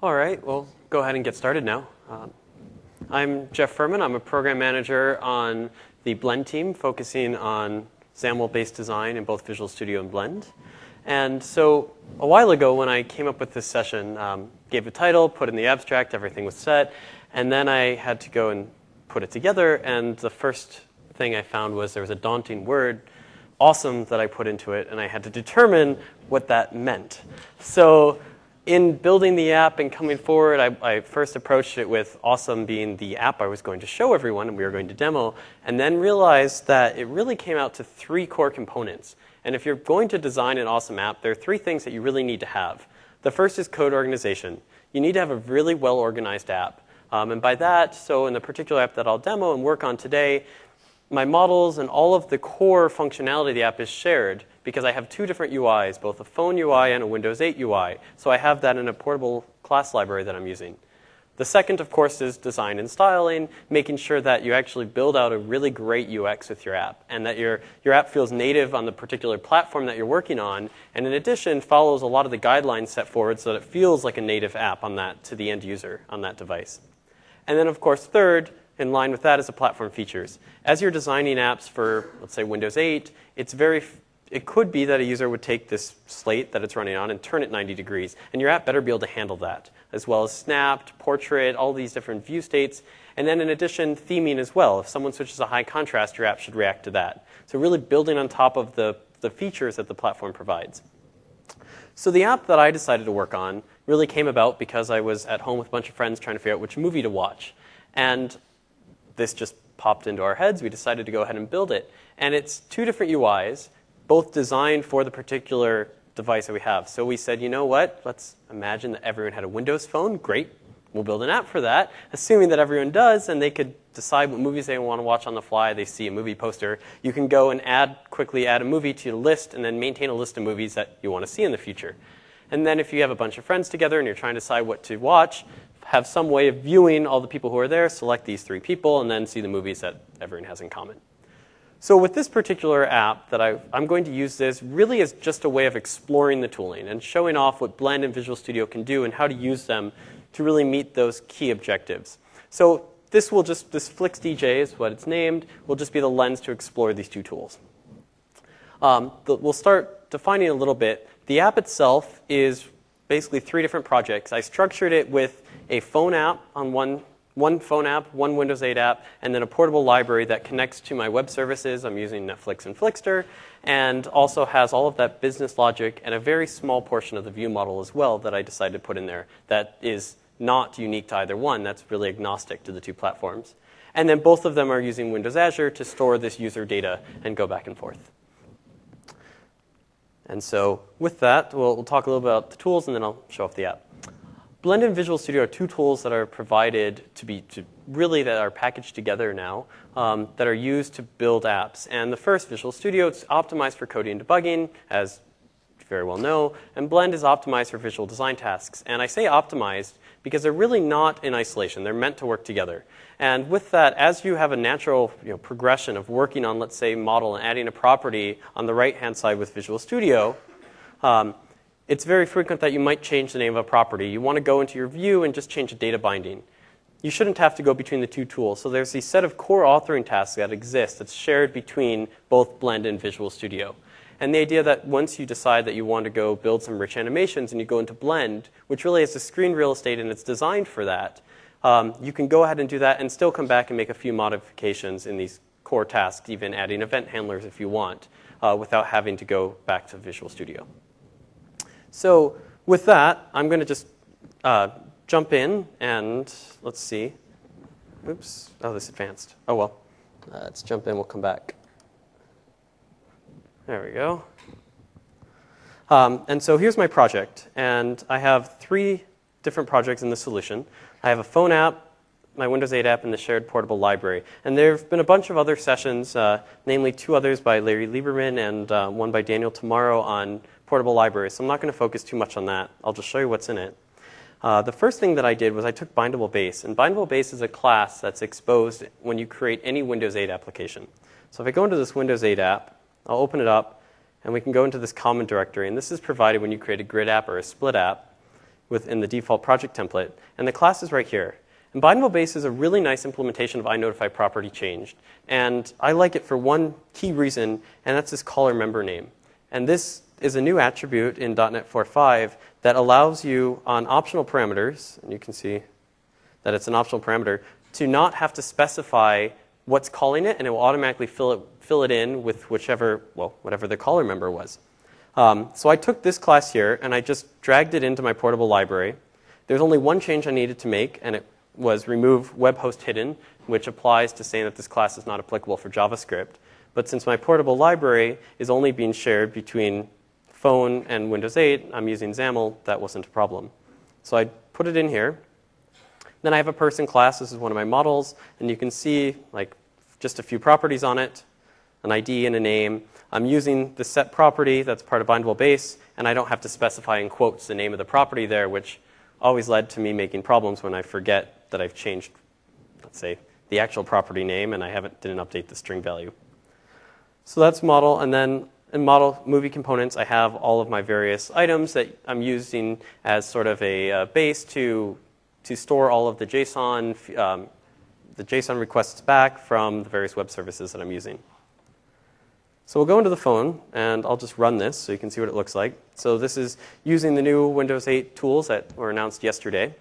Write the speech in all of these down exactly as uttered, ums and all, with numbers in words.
All right, well, go ahead and get started now. Um, I'm Jeff Furman. I'm a program manager on the Blend team, focusing on SAML-based design in both Visual Studio and Blend. And so a while ago when I came up with this session, um, gave a title, put in the abstract, everything was set, and then I had to go and put it together, and the first thing I found was there was a daunting word, awesome, that I put into it, and I had to determine what that meant. So in building the app and coming forward, I, I first approached it with awesome being the app I was going to show everyone and we were going to demo, and then realized that it really came out to three core components. And if you're going to design an awesome app, there are three things that you really need to have. The first is code organization. You need to have a really well-organized app. Um, and by that, so in the particular app that I'll demo and work on today, my models and all of the core functionality of the app is shared because I have two different U Is, both a phone U I and a Windows eight U I. So I have that in a portable class library that I'm using. The second, of course, is design and styling, making sure that you actually build out a really great U X with your app and that your, your app feels native on the particular platform that you're working on, and in addition, follows a lot of the guidelines set forward so that it feels like a native app on that to the end user on that device. And then, of course, third, in line with that is the platform features. As you're designing apps for, let's say, Windows eight, it's very, it could be that a user would take this slate that it's running on and turn it ninety degrees. And your app better be able to handle that, as well as snapped, portrait, all these different view states. And then in addition, theming as well. If someone switches to high contrast, your app should react to that. So really building on top of the, the features that the platform provides. So the app that I decided to work on really came about because I was at home with a bunch of friends trying to figure out which movie to watch. And this just popped into our heads. We decided to go ahead and build it. And it's two different U Is, both designed for the particular device that we have. So we said, you know what? Let's imagine that everyone had a Windows phone. Great. We'll build an app for that, assuming that everyone does, and they could decide what movies they want to watch on the fly. They see a movie poster. You can go and add quickly add a movie to your list and then maintain a list of movies that you want to see in the future. And then if you have a bunch of friends together and you're trying to decide what to watch, have some way of viewing all the people who are there, select these three people, and then see the movies that everyone has in common. So with this particular app, that I, I'm going to use this really as just a way of exploring the tooling and showing off what Blend and Visual Studio can do and how to use them to really meet those key objectives. So this will just, this FlixDJ is what it's named, will just be the lens to explore these two tools. Um, the, we'll start defining a little bit. The app itself is basically three different projects. I structured it with a phone app on one, one phone app, one Windows eight app, and then a portable library that connects to my web services. I'm using Netflix and Flixster, and also has all of that business logic and a very small portion of the view model as well that I decided to put in there that is not unique to either one. That's really agnostic to the two platforms. And then both of them are using Windows Azure to store this user data and go back and forth. And so with that, we'll, we'll talk a little bit about the tools, and then I'll show off the app. Blend and Visual Studio are two tools that are provided to be to really that are packaged together now um, that are used to build apps. And the first, Visual Studio, it's optimized for coding and debugging, as you very well know. And Blend is optimized for visual design tasks. And I say optimized because they're really not in isolation. They're meant to work together. And with that, as you have a natural you know, progression of working on, let's say, model and adding a property on the right-hand side with Visual Studio, um, it's very frequent that you might change the name of a property. You want to go into your view and just change a data binding. You shouldn't have to go between the two tools. So there's these set of core authoring tasks that exist that's shared between both Blend and Visual Studio. And the idea that once you decide that you want to go build some rich animations and you go into Blend, which really has the screen real estate and it's designed for that, um, you can go ahead and do that and still come back and make a few modifications in these core tasks, even adding event handlers if you want, uh, without having to go back to Visual Studio. So with that, I'm going to just uh, jump in and let's see. Oops. Oh, this advanced. Oh, well. Uh, let's jump in. We'll come back. There we go. Um, and so here's my project. And I have three different projects in the solution. I have a phone app, my Windows eight app, and the shared portable library. And there have been a bunch of other sessions, uh, namely two others by Larry Lieberman and uh, one by Daniel Tomorrow on portable libraries. So I'm not going to focus too much on that. I'll just show you what's in it. Uh, the first thing that I did was I took Bindable Base. And Bindable Base is a class that's exposed when you create any Windows eight application. So if I go into this Windows eight app, I'll open it up, and we can go into this common directory. And this is provided when you create a grid app or a split app. within the default project template, and the class is right here. And bindable base is a really nice implementation of iNotify property changed. And I like it for one key reason, and that's this caller member name. And this is a new attribute in dot net four point five that allows you on optional parameters, and you can see that it's an optional parameter, to not have to specify what's calling it, and it will automatically fill it, fill it in with whichever, well, whatever the caller member was. Um, so I took this class here, and I just dragged it into my portable library. There's only one change I needed to make, and it was remove web host hidden, which applies to saying that this class is not applicable for JavaScript. But since my portable library is only being shared between phone and Windows eight, I'm using XAML, that wasn't a problem. So I put it in here. Then I have a person class. This is one of my models. And you can see like just a few properties on it, an I D and a name. I'm using the set property that's part of bindable base, and I don't have to specify in quotes the name of the property there, which always led to me making problems when I forget that I've changed, let's say, the actual property name, and I haven't didn't update the string value. So that's model, and then in model movie components, I have all of my various items that I'm using as sort of a uh, base to to store all of the JSON, um, the JSON requests back from the various web services that I'm using. So we'll go into the phone, and I'll just run this so you can see what it looks like. So this is using the new Windows eight tools that were announced yesterday.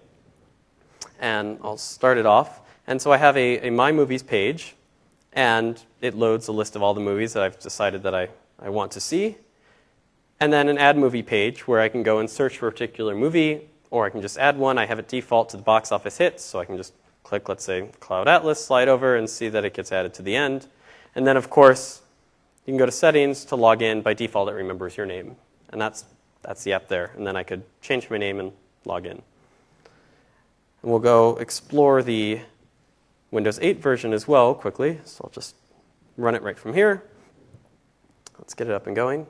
And I'll start it off. And so I have a, a My Movies page, and it loads a list of all the movies that I've decided that I, I want to see. And then an Add Movie page where I can go and search for a particular movie, or I can just add one. I have it default to the box office hits, so I can just click, let's say, Cloud Atlas, slide over, and see that it gets added to the end. And then, of course, you can go to Settings to log in. By default, it remembers your name. And that's, that's the app there. And then I could change my name and log in. And we'll go explore the Windows eight version as well quickly. So I'll just run it right from here. Let's get it up and going.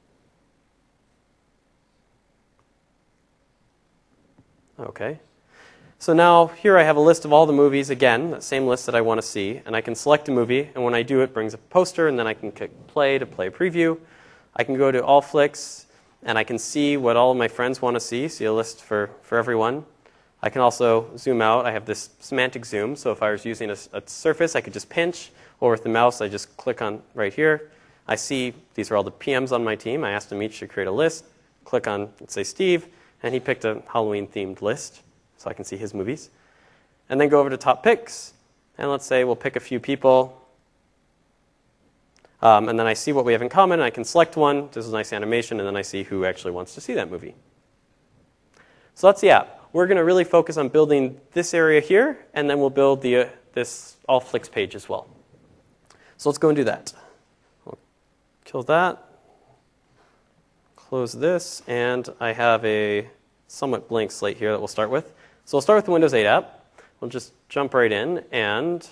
Okay. So now here I have a list of all the movies, again, that same list that I want to see. And I can select a movie, and when I do, it brings up a poster, and then I can click play to play a preview. I can go to All Flicks, and I can see what all of my friends want to see, see a list for, for everyone. I can also zoom out. I have this semantic zoom, so if I was using a, a surface, I could just pinch, or with the mouse, I just click on right here. I see these are all the P Ms on my team. I asked them each to create a list. Click on, let's say, Steve, and he picked a Halloween-themed list, so I can see his movies. And then go over to Top Picks, and let's say we'll pick a few people. Um, and then I see what we have in common, and I can select one. This is a nice animation, and then I see who actually wants to see that movie. So that's the app. We're going to really focus on building this area here, and then we'll build the, uh, this All Flicks page as well. So let's go and do that. We'll kill that. Close this, and I have a somewhat blank slate here that we'll start with. So we'll start with the Windows eight app. We'll just jump right in, and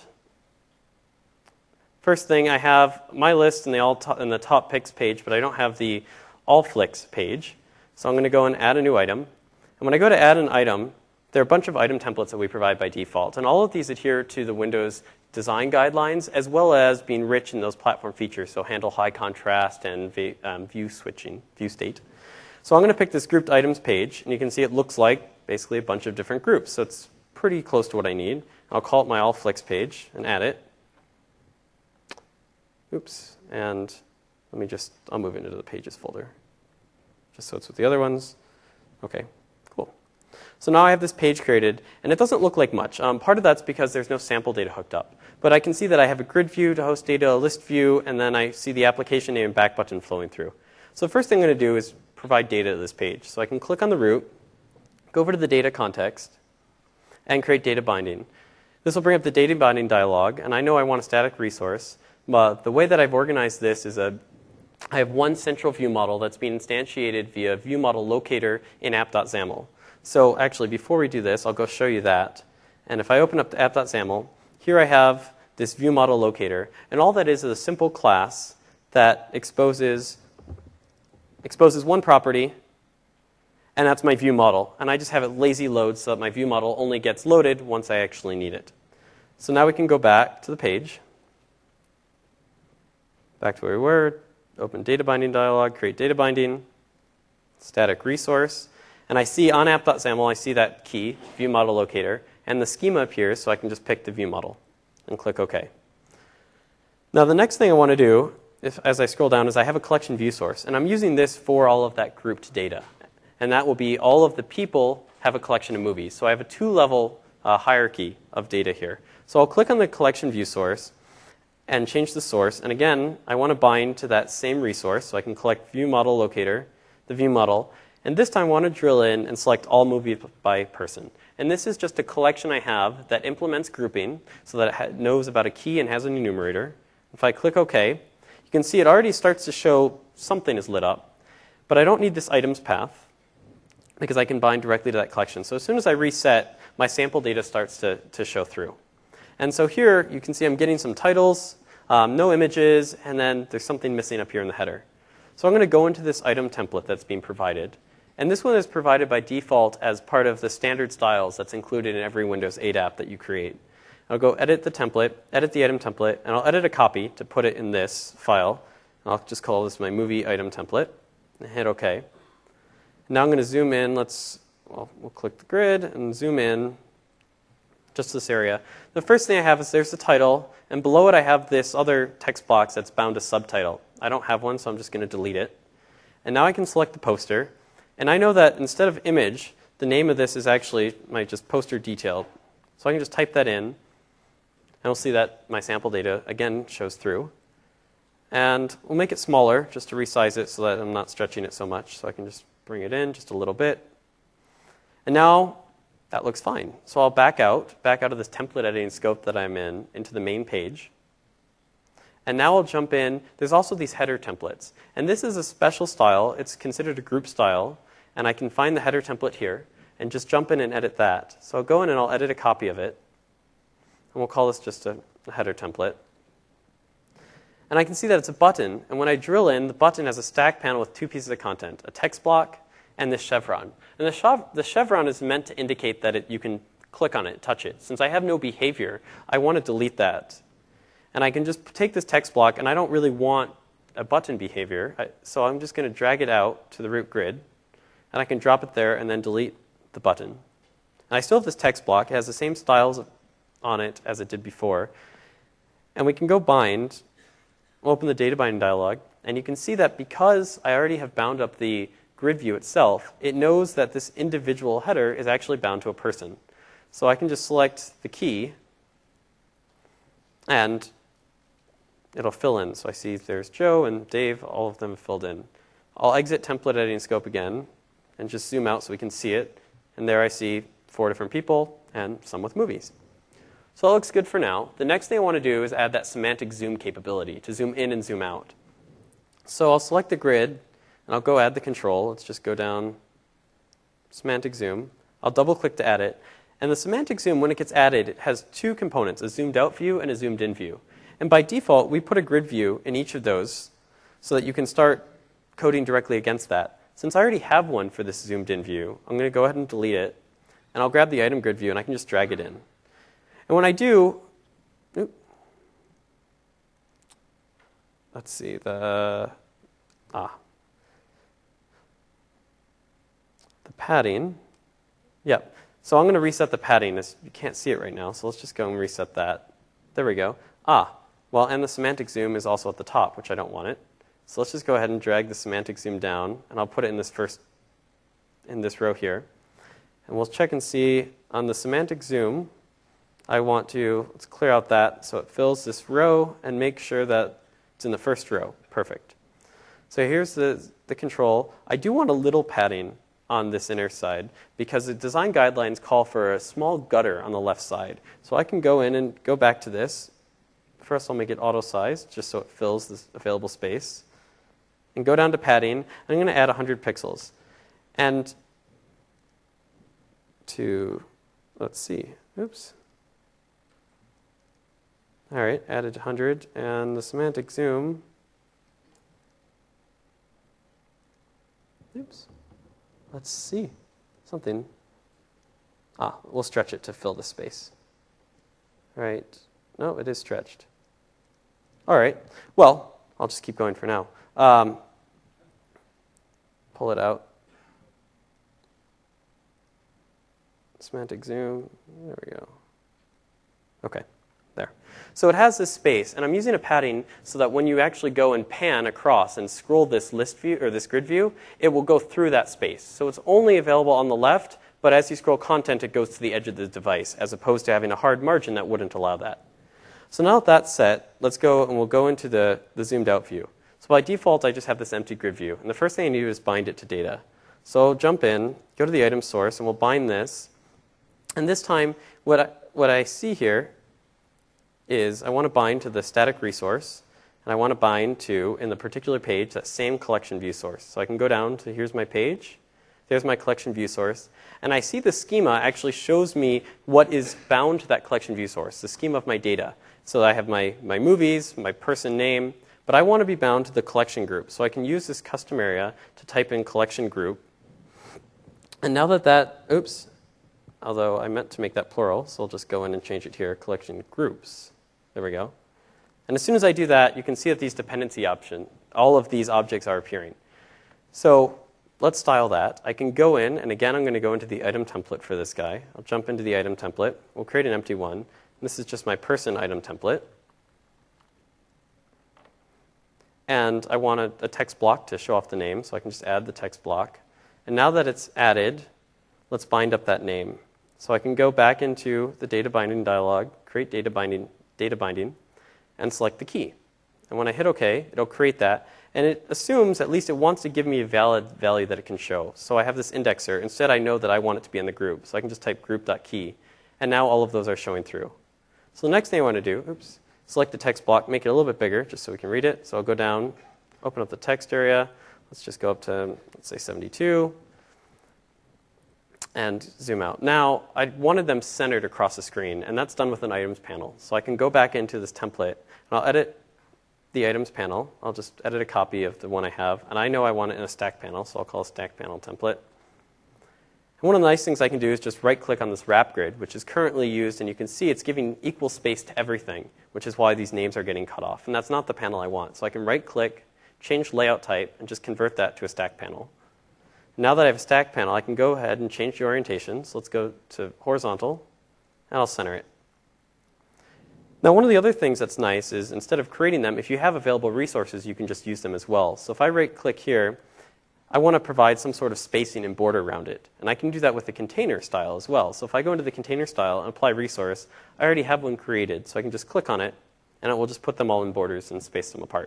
first thing, I have my list in the, all to- in the Top Picks page, but I don't have the All Flicks page. So I'm going to go and add a new item. And when I go to add an item, there are a bunch of item templates that we provide by default. And all of these adhere to the Windows design guidelines, as well as being rich in those platform features, so handle high contrast and v- um, view switching, view state. So I'm going to pick this grouped items page, and you can see it looks like basically a bunch of different groups. So it's pretty close to what I need. I'll call it my All Flicks page and add it. Oops. And let me just, I'll move it into the Pages folder, just so it's with the other ones. Okay, cool. So now I have this page created, and it doesn't look like much. Um, part of that's because there's no sample data hooked up. But I can see that I have a grid view to host data, a list view, and then I see the application name and back button flowing through. So the first thing I'm going to do is provide data to this page. So I can click on the root, go over to the data context, and create data binding. This will bring up the data binding dialog, and I know I want a static resource. But the way that I've organized this is a, I have one central view model that's being instantiated via view model locator in app.xaml. So actually, before we do this, I'll go show you that. And if I open up the app.xaml, here I have this view model locator. And all that is is a simple class that exposes, exposes one property, and that's my view model. And I just have it lazy load so that my view model only gets loaded once I actually need it. So now we can go back to the page. Back to where we were, open data binding dialog, create data binding, static resource. And I see on app.xaml, I see that key, view model locator, and the schema appears, so I can just pick the view model and click OK. Now the next thing I want to do, if, as I scroll down, is I have a collection view source, and I'm using this for all of that grouped data. And that will be all of the people have a collection of movies. So I have a two-level uh, hierarchy of data here. So I'll click on the collection view source and change the source. And again, I want to bind to that same resource, so I can collect view model locator, the view model. And this time I want to drill in and select all movies by person. And this is just a collection I have that implements grouping so that it knows about a key and has an enumerator. If I click OK, you can see it already starts to show something is lit up. But I don't need this items path because I can bind directly to that collection. So as soon as I reset, my sample data starts to, to show through. And so here you can see I'm getting some titles, um, no images, and then there's something missing up here in the header. So I'm going to go into this item template that's being provided. And this one is provided by default as part of the standard styles that's included in every Windows eight app that you create. I'll go edit the template, edit the item template, and I'll edit a copy to put it in this file. I'll just call this my movie item template and hit OK. Now I'm going to zoom in. Let's, well, we'll click the grid and zoom in just this area. The first thing I have is there's the title, and below it I have this other text box that's bound to subtitle. I don't have one, so I'm just going to delete it. And now I can select the poster. And I know that instead of image, the name of this is actually my just poster detail. So I can just type that in, and we'll see that my sample data, again, shows through. And we'll make it smaller, just to resize it so that I'm not stretching it so much. So I can just bring it in just a little bit. And now that looks fine. So I'll back out, back out of this template editing scope that I'm in, into the main page. And now I'll jump in. There's also these header templates. And this is a special style. It's considered a group style. And I can find the header template here and just jump in and edit that. So I'll go in and I'll edit a copy of it. And we'll call this just a, a header template. And I can see that it's a button. And when I drill in, the button has a stack panel with two pieces of content, a text block and this chevron. And the, chev the chevron is meant to indicate that it, you can click on it, touch it. Since I have no behavior, I want to delete that. And I can just take this text block, and I don't really want a button behavior. I, so I'm just going to drag it out to the root grid. And I can drop it there and then delete the button. And I still have this text block. It has the same styles on it as it did before. And we can go bind, open the data binding dialog, and you can see that because I already have bound up the grid view itself, it knows that this individual header is actually bound to a person. So I can just select the key, and it'll fill in. So I see there's Joe and Dave, all of them have filled in. I'll exit template editing scope again and just zoom out so we can see it. And there I see four different people and some with movies. So that looks good for now. The next thing I want to do is add that semantic zoom capability to zoom in and zoom out. So I'll select the grid, and I'll go add the control. Let's just go down, semantic zoom. I'll double click to add it. And the semantic zoom, when it gets added, it has two components, a zoomed out view and a zoomed in view. And by default, we put a grid view in each of those so that you can start coding directly against that. Since I already have one for this zoomed in view, I'm going to go ahead and delete it. And I'll grab the item grid view, and I can just drag it in. And when I do, oops, let's see, the, ah, the padding, yep. So I'm going to reset the padding. You can't see it right now, so let's just go and reset that. There we go. Ah, well, and the semantic zoom is also at the top, which I don't want it. So let's just go ahead and drag the semantic zoom down, and I'll put it in this first, in this row here. And we'll check and see on the semantic zoom, I want to, let's clear out that so it fills this row and make sure that it's in the first row. Perfect. So here's the, the control. I do want a little padding on this inner side because the design guidelines call for a small gutter on the left side. So I can go in and go back to this. First I'll make it auto size just so it fills this available space. And go down to padding. I'm going to add one hundred pixels. And to, let's see, oops. All right, added one hundred, and the semantic zoom, oops, let's see, something, ah, we'll stretch it to fill the space. All right, no, it is stretched. All right, well, I'll just keep going for now. Um, pull it out. semantic zoom. There we go. Okay, there. So it has this space, and I'm using a padding so that when you actually go and pan across and scroll this list view or this grid view, it will go through that space. So it's only available on the left, but as you scroll content, it goes to the edge of the device, as opposed to having a hard margin that wouldn't allow that. So now that that's set, let's go and we'll go into the, the zoomed out view. So by default, I just have this empty grid view. And the first thing I need to do is bind it to data. So I'll jump in, go to the item source, and we'll bind this. And this time, what I, what I see here is I want to bind to the static resource. And I want to bind to, in the particular page, that same collection view source. So I can go down to here's my page. There's my collection view source. And I see the schema actually shows me what is bound to that collection view source, the schema of my data. So I have my, my movies, my person name, but I want to be bound to the collection group. So I can use this custom area to type in collection group. And now that that, oops, although I meant to make that plural, so I'll just go in and change it here, collection groups. There we go. And as soon as I do that, you can see that these dependency options, all of these objects are appearing. So let's style that. I can go in, and again, I'm going to go into the item template for this guy. I'll jump into the item template. We'll create an empty one. This is just my person item template. And I want a, a text block to show off the name, so I can just add the text block. And now that it's added, let's bind up that name. So I can go back into the data binding dialog, create data binding, data binding, and select the key. And when I hit OK, it'll create that. And it assumes, at least it wants to give me a valid value that it can show. So I have this indexer. Instead, I know that I want it to be in the group. So I can just type group.key. And now all of those are showing through. So the next thing I want to do, oops, select the text block, make it a little bit bigger just so we can read it. So I'll go down, open up the text area. Let's just go up to, let's say, seventy-two. And zoom out. Now, I wanted them centered across the screen, and that's done with an items panel. So I can go back into this template, and I'll edit the items panel. I'll just edit a copy of the one I have. And I know I want it in a stack panel, so I'll call it stack panel template. And one of the nice things I can do is just right-click on this wrap grid, which is currently used, and you can see it's giving equal space to everything, which is why these names are getting cut off. And that's not the panel I want. So I can right-click, change layout type, and just convert that to a stack panel. Now that I have a stack panel, I can go ahead and change the orientation. So let's go to horizontal, and I'll center it. Now, one of the other things that's nice is instead of creating them, if you have available resources, you can just use them as well. So if I right-click here, I want to provide some sort of spacing and border around it. And I can do that with the container style as well. So if I go into the container style and apply resource, I already have one created. So I can just click on it, and it will just put them all in borders and space them apart.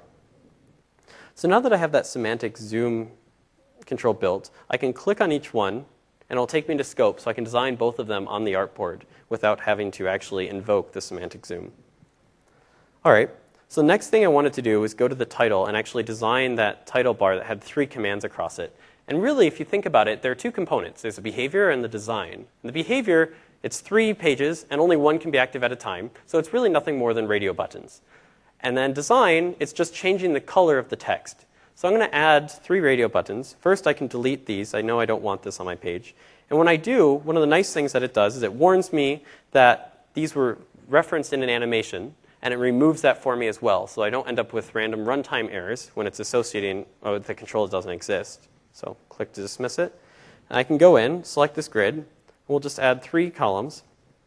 So now that I have that semantic zoom control built, I can click on each one, and it'll take me to scope, so I can design both of them on the artboard without having to actually invoke the semantic zoom. All right, so the next thing I wanted to do was go to the title and actually design that title bar that had three commands across it. And really, if you think about it, there are two components. There's the behavior and the design. And the behavior, it's three pages, and only one can be active at a time, so it's really nothing more than radio buttons. And then design, it's just changing the color of the text. So I'm going to add three radio buttons. First, I can delete these. I know I don't want this on my page. And when I do, one of the nice things that it does is it warns me that these were referenced in an animation, and it removes that for me as well, so I don't end up with random runtime errors when it's associating with the control that doesn't exist. So click to dismiss it. And I can go in, select this grid, and we'll just add three columns.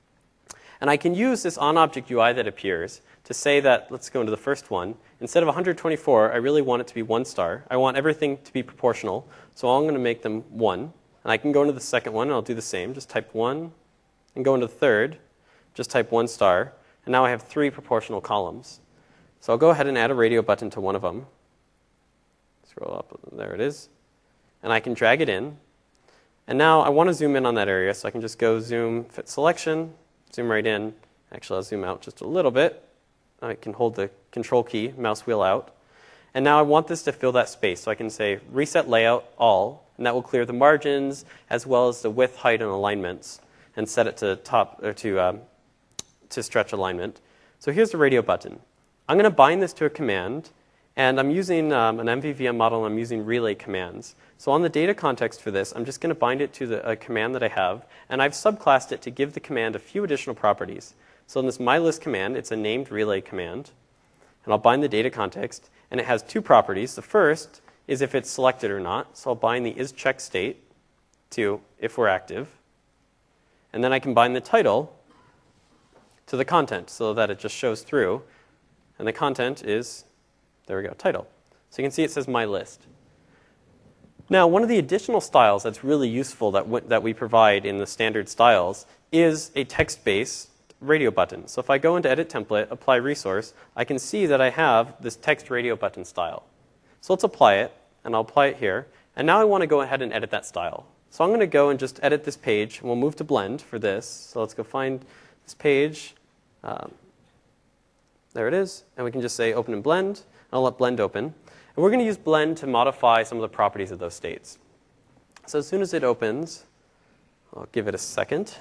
And I can use this on-object U I that appears to say that, let's go into the first one, instead of one hundred twenty-four, I really want it to be one star. I want everything to be proportional, so I'm going to make them one. And I can go into the second one, and I'll do the same. Just type one, and go into the third, just type one star. And now I have three proportional columns. So I'll go ahead and add a radio button to one of them. Scroll up, there it is. And I can drag it in. And now I want to zoom in on that area, so I can just go zoom, fit selection, zoom right in. Actually, I'll zoom out just a little bit. I can hold the control key, mouse wheel out. And now I want this to fill that space. So I can say reset layout all, and that will clear the margins as well as the width, height, and alignments, and set it to top or to um, to stretch alignment. So here's the radio button. I'm going to bind this to a command, and I'm using um, an M V V M model, and I'm using relay commands. So on the data context for this, I'm just going to bind it to the, a command that I have, and I've subclassed it to give the command a few additional properties. So in this mylist command, it's a named relay command, and I'll bind the data context, and it has two properties. The first is if it's selected or not, so I'll bind the isCheckState to if we're active. And then I can bind the title to the content so that it just shows through. And the content is, there we go, title. So you can see it says My List. Now, one of the additional styles that's really useful that, w that we provide in the standard styles is a text-based radio button. So if I go into Edit Template, Apply Resource, I can see that I have this text radio button style. So let's apply it, and I'll apply it here. And now I want to go ahead and edit that style. So I'm going to go and just edit this page, and we'll move to Blend for this. So let's go find this page. Um, there it is. And we can just say Open in Blend. And I'll let Blend open. And we're going to use Blend to modify some of the properties of those states. So as soon as it opens, I'll give it a second.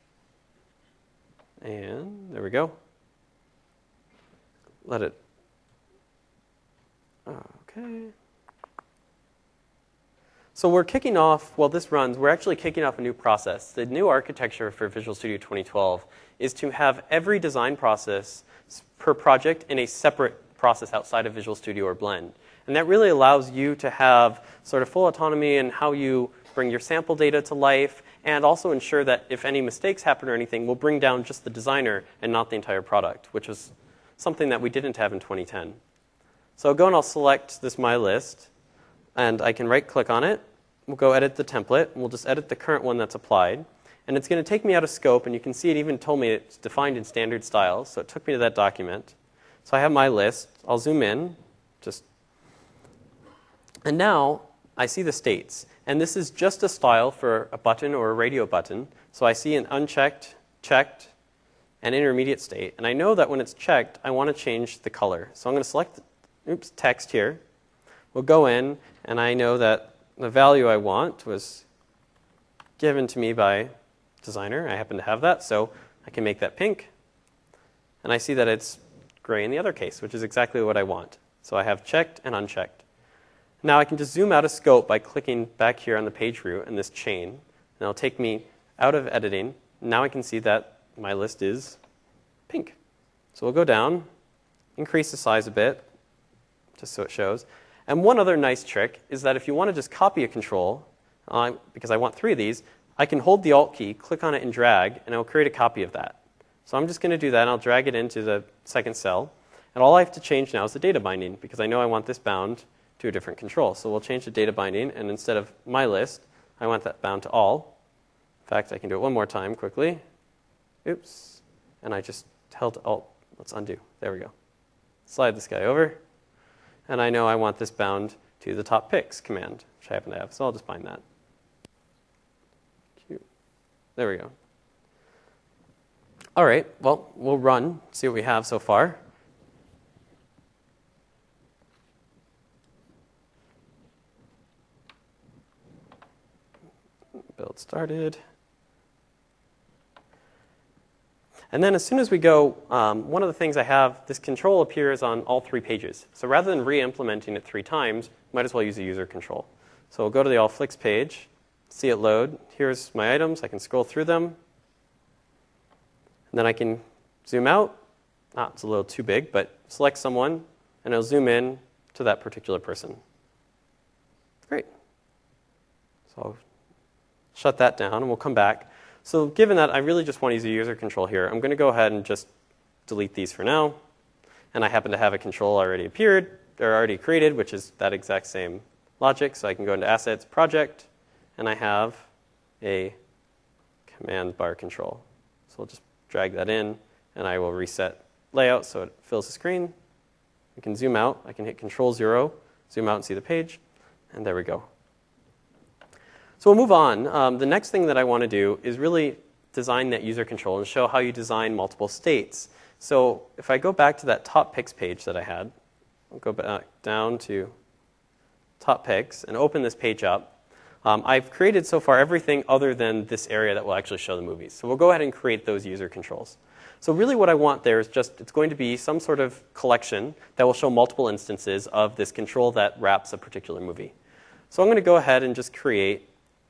And there we go. Let it, okay. So we're kicking off, while this runs, we're actually kicking off a new process. The new architecture for Visual Studio twenty twelve is to have every design process per project in a separate process outside of Visual Studio or Blend. And that really allows you to have sort of full autonomy in how you bring your sample data to life, and also ensure that if any mistakes happen or anything, we'll bring down just the designer and not the entire product, which was something that we didn't have in twenty ten. So I'll go and I'll select this My List, and I can right-click on it. We'll go edit the template, and we'll just edit the current one that's applied. And it's going to take me out of scope, and you can see it even told me it's defined in standard styles, so it took me to that document. So I have my list. I'll zoom in, just, and now I see the states. And this is just a style for a button or a radio button. So I see an unchecked, checked, and intermediate state. And I know that when it's checked, I want to change the color. So I'm going to select, oops, text here. We'll go in, and I know that the value I want was given to me by designer. I happen to have that, so I can make that pink. And I see that it's gray in the other case, which is exactly what I want. So I have checked and unchecked. Now I can just zoom out of scope by clicking back here on the page root in this chain. And it'll take me out of editing. Now I can see that my list is pink. So we'll go down, increase the size a bit, just so it shows. And one other nice trick is that if you want to just copy a control, uh, because I want three of these, I can hold the Alt key, click on it, and drag, and it'll create a copy of that. So I'm just going to do that, and I'll drag it into the second cell. And all I have to change now is the data binding, because I know I want this bound to a different control. So we'll change the data binding, and instead of my list, I want that bound to all. In fact, I can do it one more time quickly. Oops. And I just held Alt. Let's undo. There we go. Slide this guy over. And I know I want this bound to the top picks command, which I happen to have. So I'll just bind that. Cute. There we go. All right. Well, we'll run, see what we have so far. Build started. And then as soon as we go, um, one of the things I have, this control appears on all three pages. So rather than re-implementing it three times, might as well use a user control. So we'll go to the All Flicks page, see it load. Here's my items. I can scroll through them. And then I can zoom out. Ah, it's a little too big, but select someone, and it'll zoom in to that particular person. Great. So I'll shut that down, and we'll come back. So given that I really just want to use a user control here, I'm going to go ahead and just delete these for now. And I happen to have a control already appeared, or already created, which is that exact same logic. So I can go into Assets, Project, and I have a command bar control. So I'll just drag that in, and I will reset layout so it fills the screen. I can zoom out. I can hit Control zero, zoom out and see the page, and there we go. So we'll move on. Um, the next thing that I want to do is really design that user control and show how you design multiple states. So if I go back to that top picks page that I had, I'll go back down to top picks and open this page up. Um, I've created so far everything other than this area that will actually show the movies. So we'll go ahead and create those user controls. So really what I want there is just, it's going to be some sort of collection that will show multiple instances of this control that wraps a particular movie. So I'm going to go ahead and just create,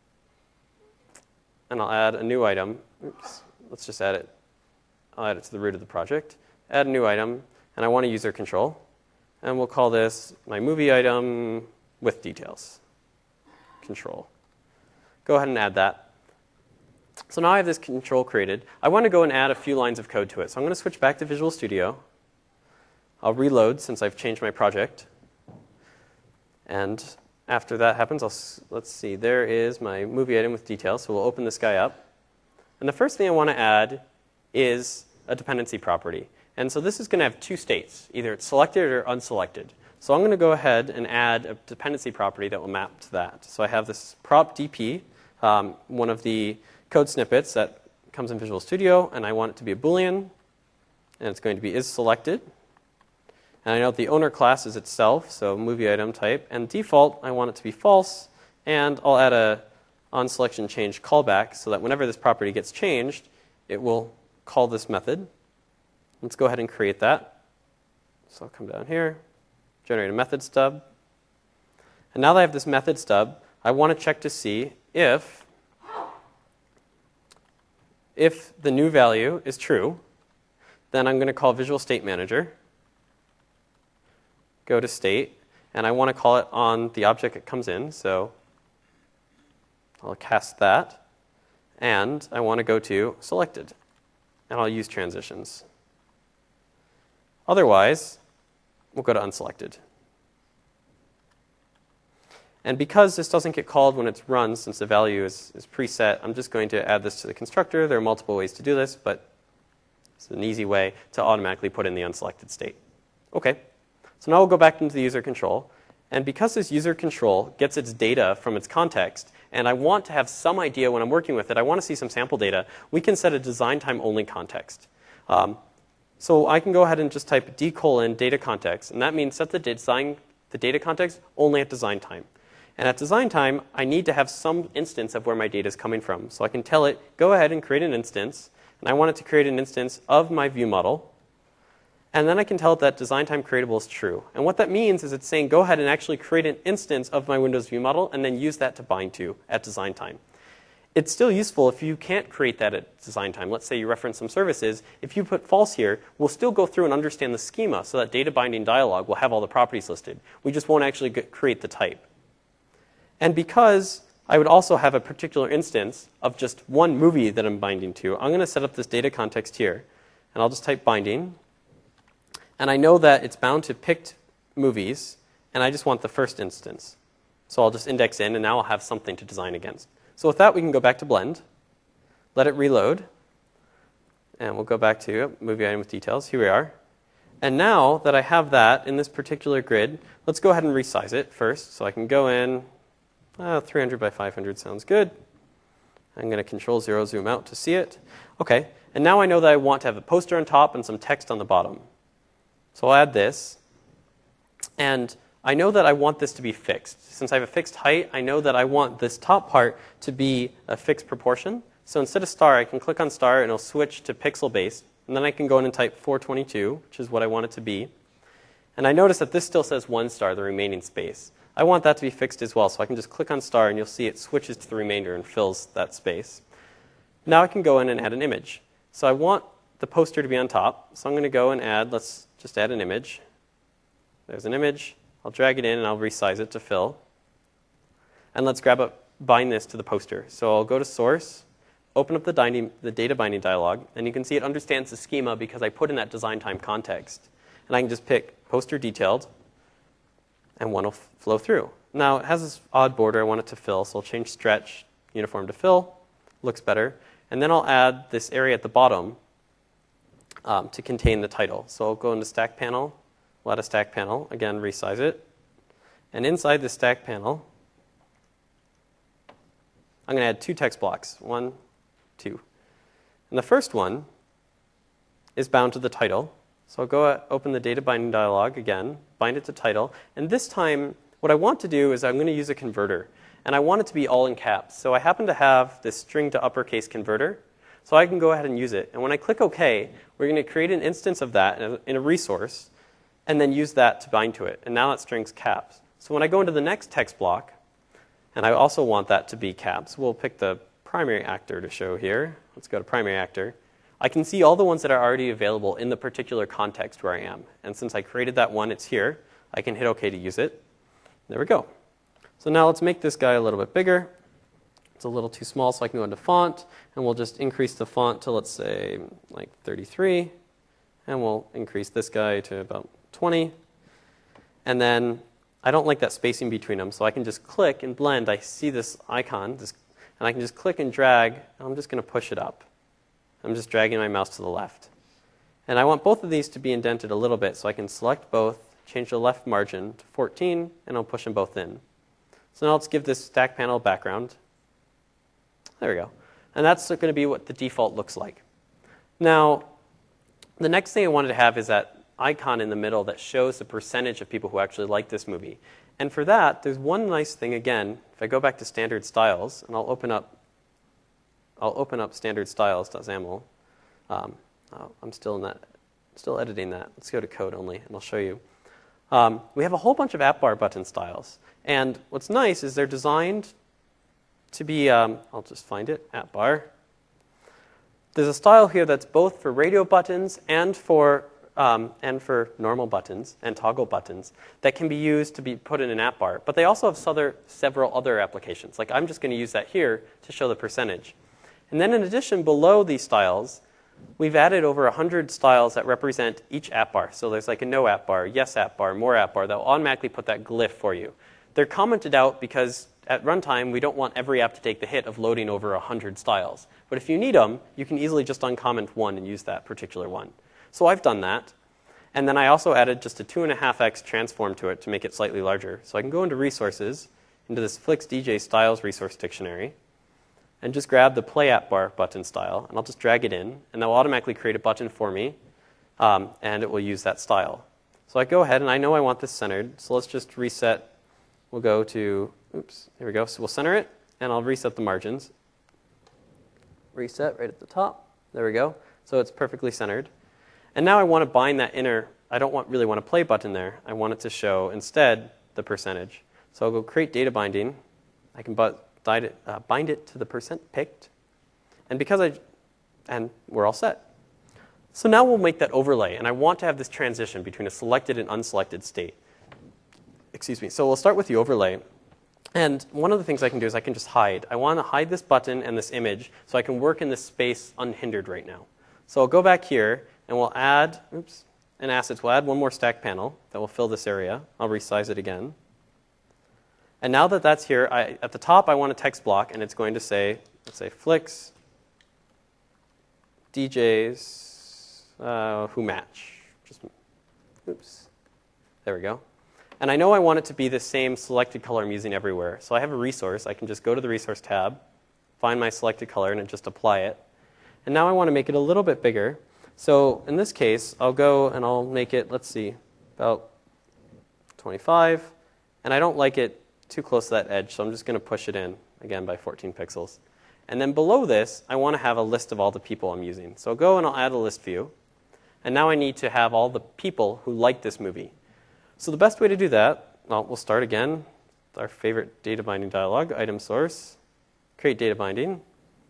and I'll add a new item. Oops, let's just add it. I'll add it to the root of the project. Add a new item, and I want a user control. And we'll call this my movie item with details. Control. Go ahead and add that. So now I have this control created. I want to go and add a few lines of code to it. So I'm going to switch back to Visual Studio. I'll reload since I've changed my project. And after that happens, I'll, let's see, there is my movie item with details. So we'll open this guy up. And the first thing I want to add is a dependency property. And so this is going to have two states. Either it's selected or unselected. So I'm going to go ahead and add a dependency property that will map to that. So I have this prop D P, um, one of the code snippets that comes in Visual Studio, and I want it to be a Boolean, and it's going to be isSelected. And I know the owner class is itself, so movie item type, and default I want it to be false, and I'll add a onSelectionChange callback so that whenever this property gets changed, it will call this method. Let's go ahead and create that. So I'll come down here, generate a method stub, and now that I have this method stub, I want to check to see if If the new value is true, then I'm going to call Visual State Manager, go to state, and I want to call it on the object it comes in. So I'll cast that, and I want to go to selected, and I'll use transitions. Otherwise, we'll go to unselected. And because this doesn't get called when it's run, since the value is, is preset, I'm just going to add this to the constructor. There are multiple ways to do this, but it's an easy way to automatically put in the unselected state. OK. So now we'll go back into the user control. And because this user control gets its data from its context, and I want to have some idea when I'm working with it, I want to see some sample data, we can set a design time only context. Um, so I can go ahead and just type d colon data context, and that means set the design, the data context only at design time. And at design time, I need to have some instance of where my data is coming from. So I can tell it, go ahead and create an instance. And I want it to create an instance of my view model. And then I can tell it that design time creatable is true. And what that means is it's saying, go ahead and actually create an instance of my Windows view model and then use that to bind to at design time. It's still useful if you can't create that at design time. Let's say you reference some services. If you put false here, we'll still go through and understand the schema so that data binding dialog will have all the properties listed. We just won't actually create the type. And because I would also have a particular instance of just one movie that I'm binding to, I'm going to set up this data context here. And I'll just type binding. And I know that it's bound to picked movies, and I just want the first instance. So I'll just index in, and now I'll have something to design against. So with that, we can go back to Blend, let it reload, and we'll go back to movie item with details. Here we are. And now that I have that in this particular grid, let's go ahead and resize it first. So I can go in. Uh, three hundred by five hundred sounds good. I'm going to control zero zoom out to see it. OK. And now I know that I want to have a poster on top and some text on the bottom. So I'll add this. And I know that I want this to be fixed. Since I have a fixed height, I know that I want this top part to be a fixed proportion. So instead of star, I can click on star, and it'll switch to pixel-based. And then I can go in and type four twenty-two, which is what I want it to be. And I notice that this still says one star, the remaining space. I want that to be fixed as well, so I can just click on star, and you'll see it switches to the remainder and fills that space. Now I can go in and add an image. So I want the poster to be on top, so I'm going to go and add, let's just add an image. There's an image. I'll drag it in, and I'll resize it to fill. And let's grab a, bind this to the poster. So I'll go to source, open up the, binding, the data binding dialog, and you can see it understands the schema because I put in that design time context. And I can just pick poster detailed, and one will f- flow through. Now, it has this odd border I want it to fill, so I'll change stretch uniform to fill. Looks better. And then I'll add this area at the bottom um, to contain the title. So I'll go into Stack Panel. We'll add a Stack Panel. Again, resize it. And inside the Stack Panel, I'm going to add two text blocks. One, two. And the first one is bound to the title. So I'll go open the data binding dialog again, bind it to title. And this time, what I want to do is I'm going to use a converter. And I want it to be all in caps. So I happen to have this string to uppercase converter. So I can go ahead and use it. And when I click OK, we're going to create an instance of that in a, in a resource, and then use that to bind to it. And now that string's caps. So when I go into the next text block, and I also want that to be caps, we'll pick the primary actor to show here. Let's go to primary actor. I can see all the ones that are already available in the particular context where I am. And since I created that one, it's here. I can hit OK to use it. There we go. So now let's make this guy a little bit bigger. it's a little too small, so I can go into font, and we'll just increase the font to, let's say, like thirty-three, and we'll increase this guy to about twenty. And then I don't like that spacing between them, so I can just click and blend. I see this icon, this, and I can just click and drag, and I'm just going to push it up. I'm just dragging my mouse to the left. And I want both of these to be indented a little bit, so I can select both, change the left margin to fourteen, and I'll push them both in. So now let's give this stack panel a background. There we go. And that's going to be what the default looks like. Now, the next thing I wanted to have is that icon in the middle that shows the percentage of people who actually like this movie. And for that, there's one nice thing again. If I go back to standard styles, and I'll open up, I'll open up standard styles.xaml. Um, oh, I'm still in that, still editing that. Let's go to code only, and I'll show you. Um, we have a whole bunch of app bar button styles. And what's nice is they're designed to be, um, I'll just find it, app bar. There's a style here that's both for radio buttons and for, um, and for normal buttons and toggle buttons that can be used to be put in an app bar. But they also have other, several other applications. Like I'm just going to use that here to show the percentage. And then in addition, below these styles, we've added over one hundred styles that represent each app bar. So there's like a no app bar, yes app bar, more app bar that will automatically put that glyph for you. They're commented out because at runtime, we don't want every app to take the hit of loading over one hundred styles. But if you need them, you can easily just uncomment one and use that particular one. So I've done that. And then I also added just a two point five x transform to it to make it slightly larger. So I can go into resources, into this FlixDJ styles resource dictionary, and just grab the play app bar button style, and I'll just drag it in, and that will automatically create a button for me, um, and it will use that style. So I go ahead, and I know I want this centered, so let's just reset. We'll go to, oops, here we go. So we'll center it, and I'll reset the margins. Reset right at the top. There we go. So it's perfectly centered. And now I want to bind that inner, I don't want, really want a play button there. I want it to show, instead, the percentage. So I'll go create data binding. I can but It, uh, bind it to the percent picked, and because I, and we're all set. So now we'll make that overlay, and I want to have this transition between a selected and unselected state. Excuse me. So we'll start with the overlay, and one of the things I can do is I can just hide. I want to hide this button and this image so I can work in this space unhindered right now. So I'll go back here, and we'll add, oops, an assets. We'll add one more stack panel that will fill this area. I'll resize it again. And now that that's here, I, at the top, I want a text block, and it's going to say, let's say, Flix D Js uh, who match. Just, oops. There we go. And I know I want it to be the same selected color I'm using everywhere. So I have a resource. I can just go to the resource tab, find my selected color, and just apply it. And now I want to make it a little bit bigger. So in this case, I'll go and I'll make it, let's see, about twenty-five. And I don't like it too close to that edge, so I'm just going to push it in, again, by fourteen pixels. And then below this, I want to have a list of all the people I'm using. So I'll go and I'll add a list view. And now I need to have all the people who like this movie. So the best way to do that, well, we'll start again with our favorite data binding dialog, item source, create data binding.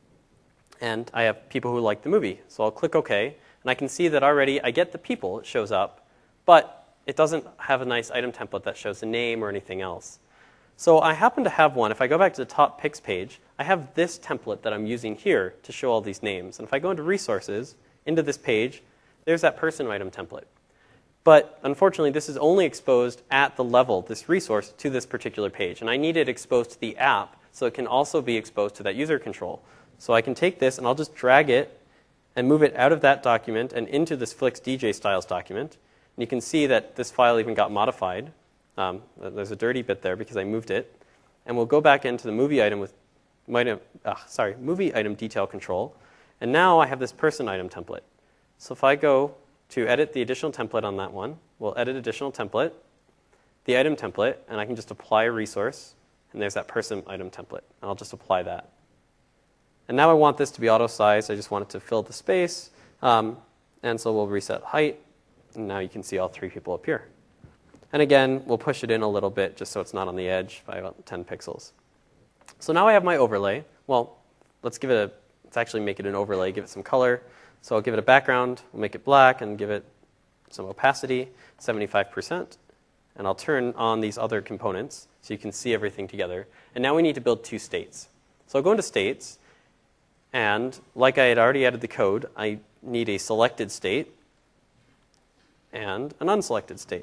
And I have people who like the movie. So I'll click OK, and I can see that already I get the people, it shows up, but it doesn't have a nice item template that shows the name or anything else. So I happen to have one. If I go back to the top picks page, I have this template that I'm using here to show all these names. And if I go into resources, into this page, there's that person item template. But unfortunately, this is only exposed at the level, this resource, to this particular page. And I need it exposed to the app so it can also be exposed to that user control. So I can take this and I'll just drag it and move it out of that document and into this FlixDJ styles document. And you can see that this file even got modified. Um, there's a dirty bit there because I moved it. And we'll go back into the movie item with, item, uh, sorry, movie item detail control. And now I have this person item template. So if I go to edit the additional template on that one, we'll edit additional template, the item template, and I can just apply a resource. And there's that person item template. And I'll just apply that. And now I want this to be auto-sized. I just want it to fill the space. Um, and so we'll reset height. And now you can see all three people appear. And again, we'll push it in a little bit just so it's not on the edge by about ten pixels. So now I have my overlay. Well, let's give it a, let's actually make it an overlay, give it some color. So I'll give it a background, we'll make it black, and give it some opacity, seventy-five percent. And I'll turn on these other components so you can see everything together. And now we need to build two states. So I'll go into states, and like I had already added the code, I need a selected state and an unselected state.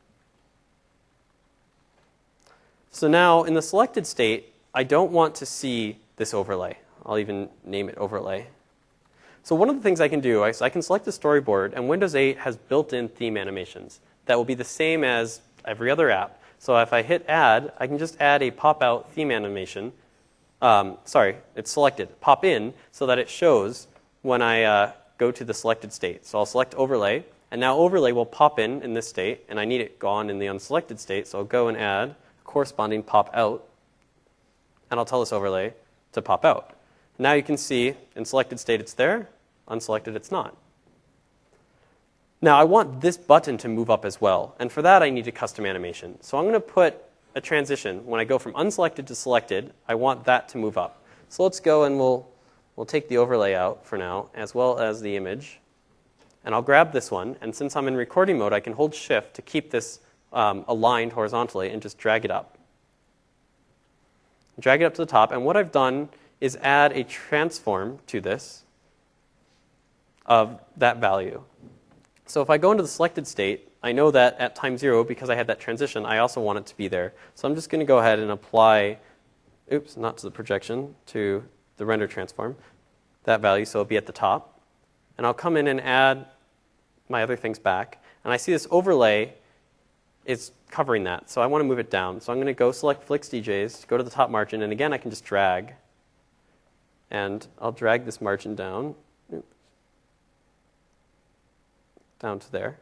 So now in the selected state, I don't want to see this overlay. I'll even name it overlay. So one of the things I can do is I can select the storyboard, and Windows eight has built-in theme animations that will be the same as every other app. So if I hit add, I can just add a pop-out theme animation. Um, sorry, it's selected. Pop in so that it shows when I uh, go to the selected state. So I'll select overlay, and now overlay will pop in in this state, and I need it gone in the unselected state. So I'll go and add a corresponding pop out, and I'll tell this overlay to pop out. Now you can see in selected state it's there, unselected it's not. Now I want this button to move up as well, and for that I need a custom animation. So I'm going to put a transition. When I go from unselected to selected, I want that to move up. So let's go and we'll, we'll take the overlay out for now, as well as the image. And I'll grab this one, and since I'm in recording mode, I can hold shift to keep this um, aligned horizontally and just drag it up. Drag it up to the top, and what I've done is add a transform to this of that value. So if I go into the selected state, I know that at time zero, because I had that transition, I also want it to be there. So I'm just going to go ahead and apply, oops, not to the projection, to the render transform, that value, so it'll be at the top. And I'll come in and add my other things back. And I see this overlay is covering that, so I want to move it down. So I'm going to go select Flix D Js, go to the top margin, and again I can just drag. And I'll drag this margin down, oops, down to there.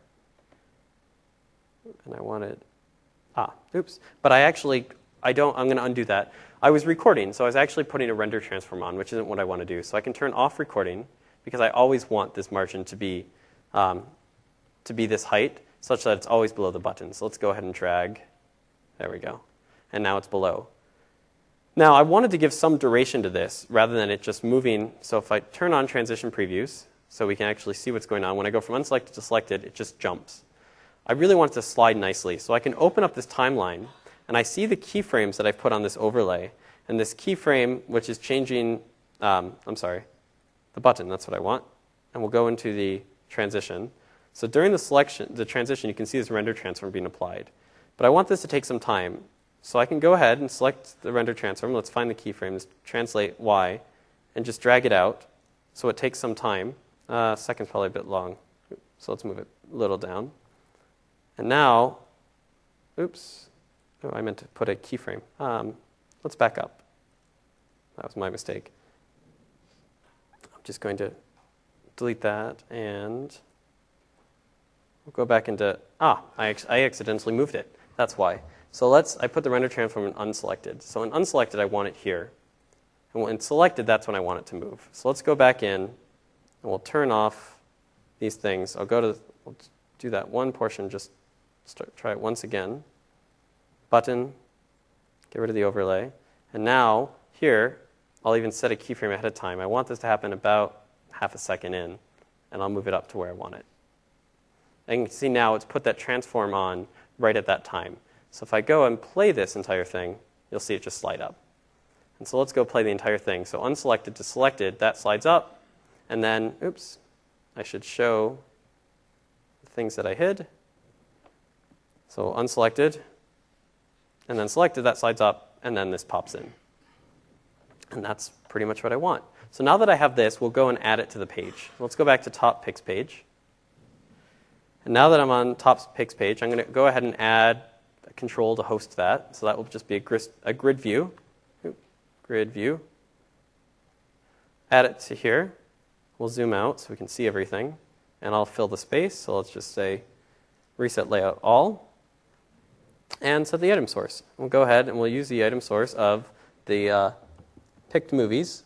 And I wanted, ah, oops. But I actually, I don't, I'm going to undo that. I was recording, so I was actually putting a render transform on, which isn't what I want to do. So I can turn off recording, because I always want this margin to be, um, to be this height, such that it's always below the button. So let's go ahead and drag. There we go. And now it's below. Now I wanted to give some duration to this, rather than it just moving. So if I turn on transition previews, so we can actually see what's going on, when I go from unselected to selected, it just jumps. I really want it to slide nicely. So I can open up this timeline, and I see the keyframes that I've put on this overlay. And this keyframe, which is changing, um, I'm sorry, the button, that's what I want. And we'll go into the transition. So during the selection, the transition, you can see this render transform being applied. But I want this to take some time. So I can go ahead and select the render transform. Let's find the keyframes, translate Y, and just drag it out. So it takes some time. Uh, second's probably a bit long. So let's move it a little down. And now, oops, oh, I meant to put a keyframe. Um, let's back up. That was my mistake. I'm just going to delete that, and we'll go back into, ah, I, ex I accidentally moved it. That's why. So let's, I put the render transform in unselected. So in unselected, I want it here. And when it's selected, that's when I want it to move. So let's go back in, and we'll turn off these things. I'll go to, we'll do that one portion, just start, try it once again. Button, get rid of the overlay. And now, here, I'll even set a keyframe ahead of time. I want this to happen about half a second in, and I'll move it up to where I want it. And you can see now it's put that transform on right at that time. So if I go and play this entire thing, you'll see it just slide up. And so let's go play the entire thing. So unselected to selected, that slides up. And then, oops, I should show the things that I hid. So unselected, and then selected, that slides up, and then this pops in. And that's pretty much what I want. So now that I have this, we'll go and add it to the page. Let's go back to top picks page. And now that I'm on top picks page, I'm going to go ahead and add a control to host that. So that will just be a grid, a grid view. Oop, grid view. Add it to here. We'll zoom out so we can see everything. And I'll fill the space. So let's just say reset layout all. And set the item source. We'll go ahead and we'll use the item source of the uh, picked movies.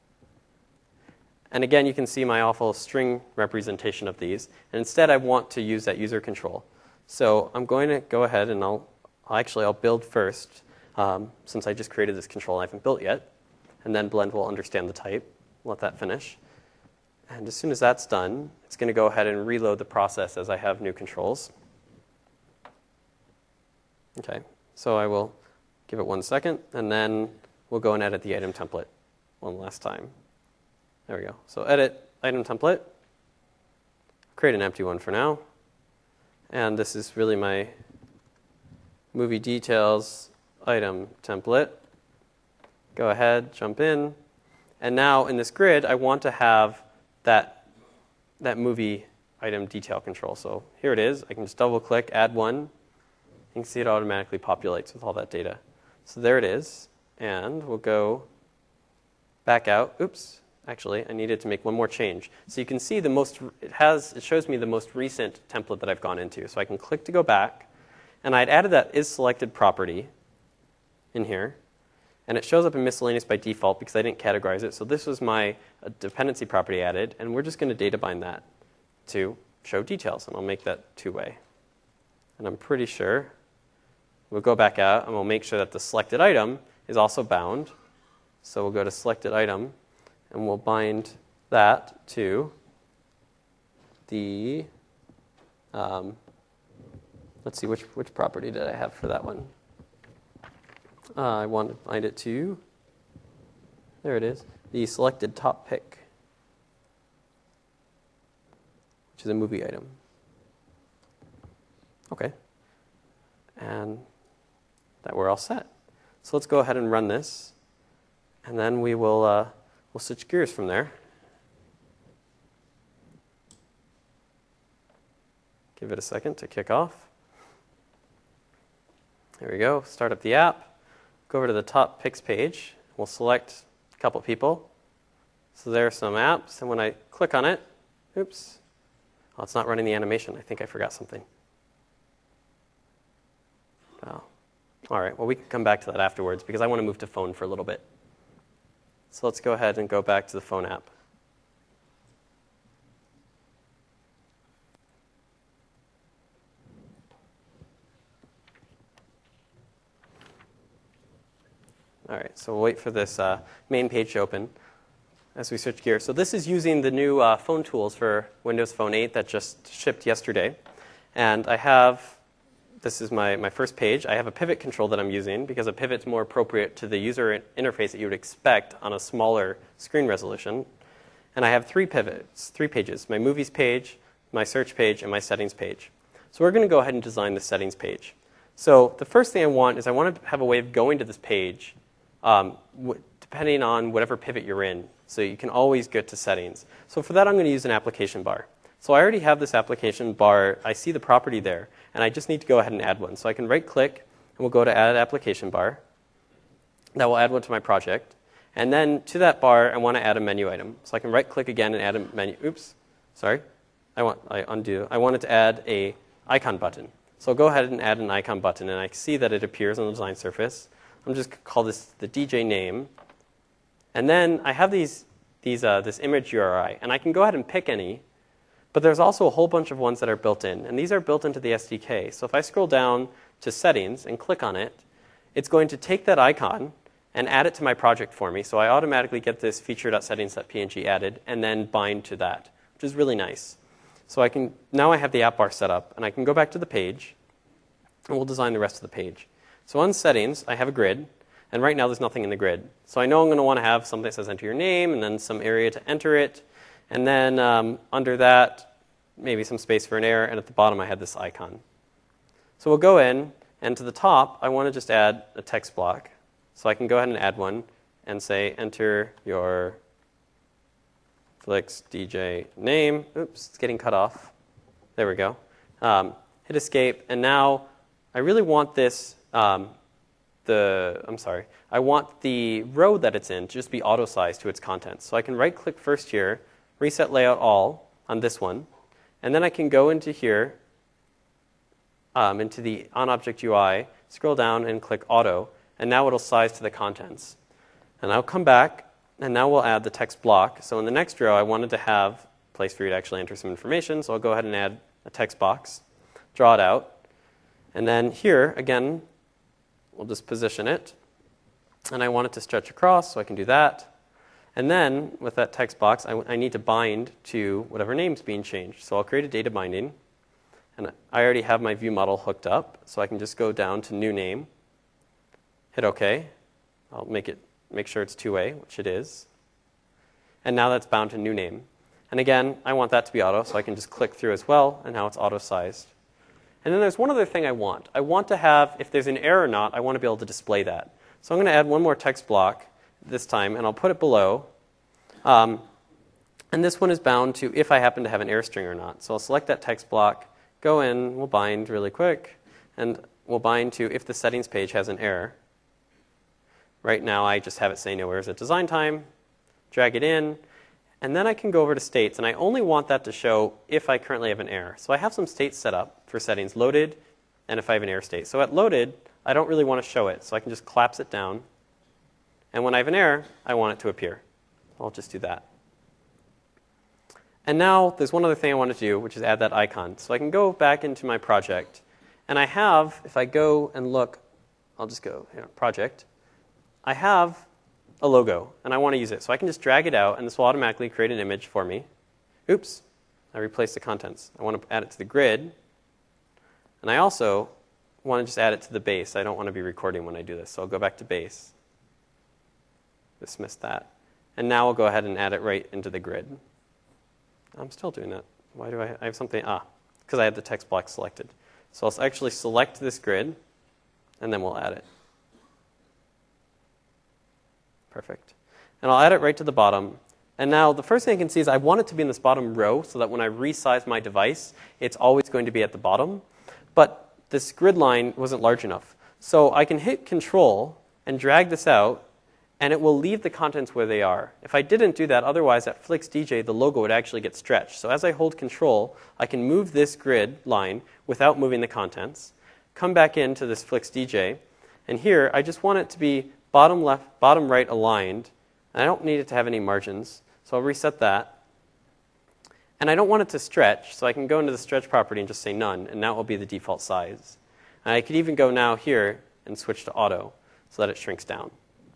And again, you can see my awful string representation of these. And instead, I want to use that user control. So I'm going to go ahead and I'll, actually, I'll build first, um, since I just created this control and I haven't built yet. And then Blend will understand the type. Let that finish. And as soon as that's done, it's going to go ahead and reload the process as I have new controls. Okay, so I will give it one second, and then we'll go and edit the item template one last time. There we go. So edit item template. Create an empty one for now. And this is really my movie details item template. Go ahead, jump in. And now in this grid, I want to have that, that movie item detail control. So here it is. I can just double click, add one. You can see it automatically populates with all that data. So there it is. And we'll go back out. Oops. Actually, I needed to make one more change. So you can see the most, it has, it shows me the most recent template that I've gone into. So I can click to go back. And I'd added that isSelected property in here. And it shows up in miscellaneous by default because I didn't categorize it. So this was my uh, dependency property added. And we're just going to data bind that to show details. And I'll make that two-way. And I'm pretty sure we'll go back out and we'll make sure that the selected item is also bound. So we'll go to selected item and we'll bind that to the, um, let's see, which, which property did I have for that one? Uh, I want to bind it to, there it is, the selected top pick, which is a movie item. Okay. And that we're all set. So let's go ahead and run this. And then we will uh, we'll switch gears from there. Give it a second to kick off. There we go. Start up the app. Go over to the top picks page. We'll select a couple people. So there are some apps. And when I click on it, oops, oh, it's not running the animation. I think I forgot something. Oh. All right. Well, we can come back to that afterwards because I want to move to phone for a little bit. So let's go ahead and go back to the phone app. All right, so we'll wait for this uh, main page to open as we switch gears. So this is using the new uh, phone tools for Windows Phone eight that just shipped yesterday. And I have, this is my, my first page. I have a pivot control that I'm using because a pivot's more appropriate to the user interface that you would expect on a smaller screen resolution. And I have three pivots, three pages, my movies page, my search page, and my settings page. So we're going to go ahead and design the settings page. So the first thing I want is I want to have a way of going to this page Um, w- depending on whatever pivot you're in. So you can always get to settings. So for that, I'm going to use an application bar. So I already have this application bar. I see the property there. And I just need to go ahead and add one. So I can right-click, and we'll go to Add Application Bar. That will add one to my project. And then to that bar, I want to add a menu item. So I can right-click again and add a menu. Oops, sorry. I want I undo. I wanted to add a icon button. So I'll go ahead and add an icon button. And I see that it appears on the design surface. I'm just going to call this the D J name. And then I have these, these, uh, this image U R I. And I can go ahead and pick any. But there's also a whole bunch of ones that are built in. And these are built into the S D K. So if I scroll down to Settings and click on it, it's going to take that icon and add it to my project for me. So I automatically get this feature.settings.png added and then bind to that, which is really nice. So I can, now I have the app bar set up. And I can go back to the page. And we'll design the rest of the page. So on settings, I have a grid, and right now there's nothing in the grid. So I know I'm going to want to have something that says enter your name, and then some area to enter it, and then um, under that, maybe some space for an error, and at the bottom I have this icon. So we'll go in, and to the top, I want to just add a text block. So I can go ahead and add one, and say enter your Flix D J name. Oops, it's getting cut off. There we go. Um, hit escape, and now I really want this Um, the, I'm sorry, I want the row that it's in to just be auto-sized to its contents. So I can right-click first here, reset layout all on this one, and then I can go into here, um, into the on-object U I, scroll down and click auto, and now it'll size to the contents. And I'll come back, and now we'll add the text block. So in the next row, I wanted to have a place for you to actually enter some information, so I'll go ahead and add a text box, draw it out, and then here, again, we'll just position it. And I want it to stretch across, so I can do that. And then, with that text box, I, I need to bind to whatever name's being changed. So I'll create a data binding. And I already have my view model hooked up, so I can just go down to New Name, hit OK. I'll make it make sure it's two-way, which it is. And now that's bound to new name. And again, I want that to be auto, so I can just click through as well, and now it's auto-sized. And then there's one other thing I want. I want to have, if there's an error or not, I want to be able to display that. So I'm going to add one more text block this time, and I'll put it below. Um, and this one is bound to if I happen to have an error string or not. So I'll select that text block, go in, we'll bind really quick, and we'll bind to if the settings page has an error. Right now, I just have it say no errors at design time, drag it in, and then I can go over to states, and I only want that to show if I currently have an error. So I have some states set up for settings, loaded, and if I have an error state. So at loaded, I don't really want to show it, so I can just collapse it down. And when I have an error, I want it to appear. I'll just do that. And now there's one other thing I want to do, which is add that icon. So I can go back into my project, and I have, if I go and look, I'll just go here, project, I have a logo, and I want to use it. So I can just drag it out, and this will automatically create an image for me. Oops, I replaced the contents. I want to add it to the grid, and I also want to just add it to the base. I don't want to be recording when I do this, so I'll go back to base, dismiss that, and now I'll go ahead and add it right into the grid. I'm still doing that. Why do I, I have something? Ah, because I had the text block selected. So I'll actually select this grid, and then we'll add it. Perfect. And I'll add it right to the bottom. And now the first thing I can see is I want it to be in this bottom row so that when I resize my device, it's always going to be at the bottom. But this grid line wasn't large enough. So I can hit Control and drag this out, and it will leave the contents where they are. If I didn't do that, otherwise at FlixDJ, the logo would actually get stretched. So as I hold Control, I can move this grid line without moving the contents, come back into this FlixDJ, and here I just want it to be bottom left, bottom right aligned, and I don't need it to have any margins, so I'll reset that. And I don't want it to stretch, so I can go into the stretch property and just say none, and now it will be the default size. And I could even go now here and switch to auto so that it shrinks down.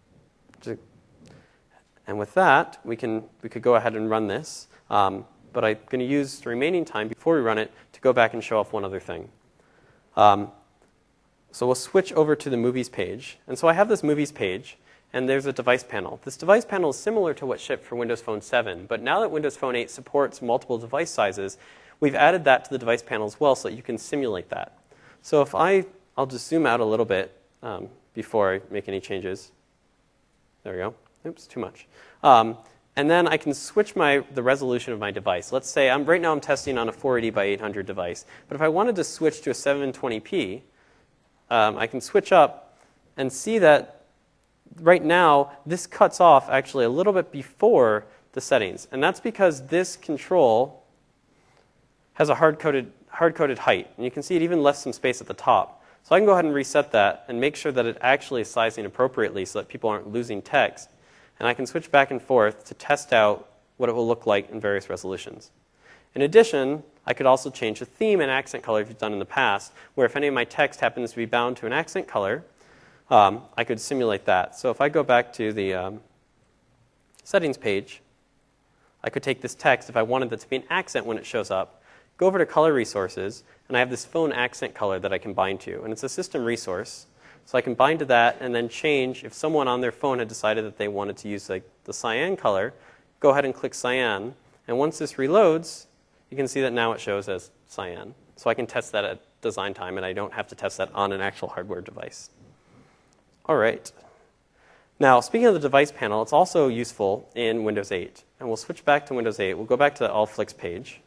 And with that, we can we could go ahead and run this, um, but I'm going to use the remaining time before we run it to go back and show off one other thing. Um, So we'll switch over to the movies page. And so I have this movies page, and there's a device panel. This device panel is similar to what shipped for Windows Phone seven, but now that Windows Phone eight supports multiple device sizes, we've added that to the device panel as well so that you can simulate that. So if I, I'll just zoom out a little bit um, before I make any changes. There we go. Oops, too much. Um, and then I can switch my the resolution of my device. Let's say, I'm right now I'm testing on a four eighty by eight hundred device, but if I wanted to switch to a seven twenty p, Um, I can switch up and see that right now this cuts off actually a little bit before the settings. And that's because this control has a hard-coded hard-coded height. And you can see it even left some space at the top. So I can go ahead and reset that and make sure that it actually is sizing appropriately so that people aren't losing text. And I can switch back and forth to test out what it will look like in various resolutions. In addition, I could also change the theme and accent color if you've done in the past, where if any of my text happens to be bound to an accent color, um, I could simulate that. So if I go back to the um, settings page, I could take this text, if I wanted it to be an accent when it shows up, go over to color resources, and I have this phone accent color that I can bind to. And it's a system resource. So I can bind to that and then change, if someone on their phone had decided that they wanted to use like the cyan color, go ahead and click cyan. And once this reloads, you can see that now it shows as cyan. So I can test that at design time, and I don't have to test that on an actual hardware device. All right. Now, speaking of the device panel, it's also useful in Windows eight. And we'll switch back to Windows eight. We'll go back to the AllFlix page.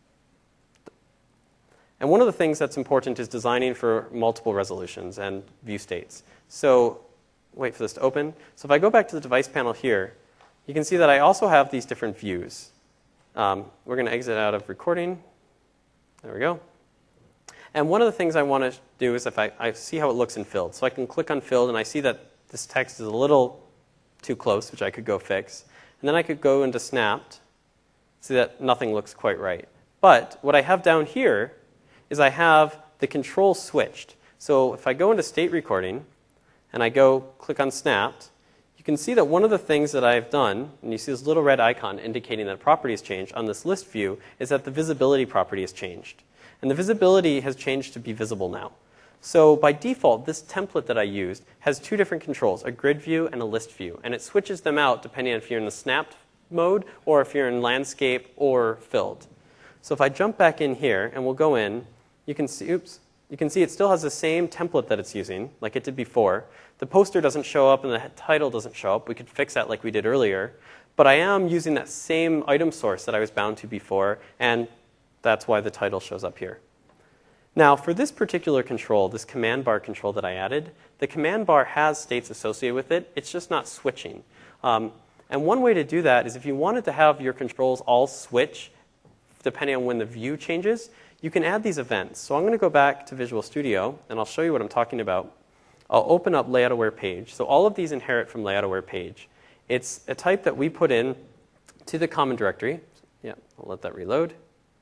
And one of the things that's important is designing for multiple resolutions and view states. So wait for this to open. So if I go back to the device panel here, you can see that I also have these different views. Um, we're going to exit out of recording. There we go. And one of the things I want to do is if I, I see how it looks in filled. So I can click on filled, and I see that this text is a little too close, which I could go fix. And then I could go into snapped, see that nothing looks quite right. But what I have down here is I have the control switched. So if I go into state recording, and I go click on snapped, you can see that one of the things that I've done, and you see this little red icon indicating that a property has changed on this list view, is that the visibility property has changed. And the visibility has changed to be visible now. So by default, this template that I used has two different controls, a grid view and a list view. And it switches them out depending on if you're in the snapped mode or if you're in landscape or filled. So if I jump back in here and we'll go in, you can see, oops, you can see it still has the same template that it's using, like it did before. The poster doesn't show up and the title doesn't show up. We could fix that like we did earlier. But I am using that same item source that I was bound to before, and that's why the title shows up here. Now, for this particular control, this command bar control that I added, the command bar has states associated with it. It's just not switching. Um, and one way to do that is if you wanted to have your controls all switch depending on when the view changes, you can add these events. So I'm going to go back to Visual Studio, and I'll show you what I'm talking about. I'll open up Layout Aware Page. So all of these inherit from Layout Aware Page. It's a type that we put in to the common directory. Yeah, I'll let that reload.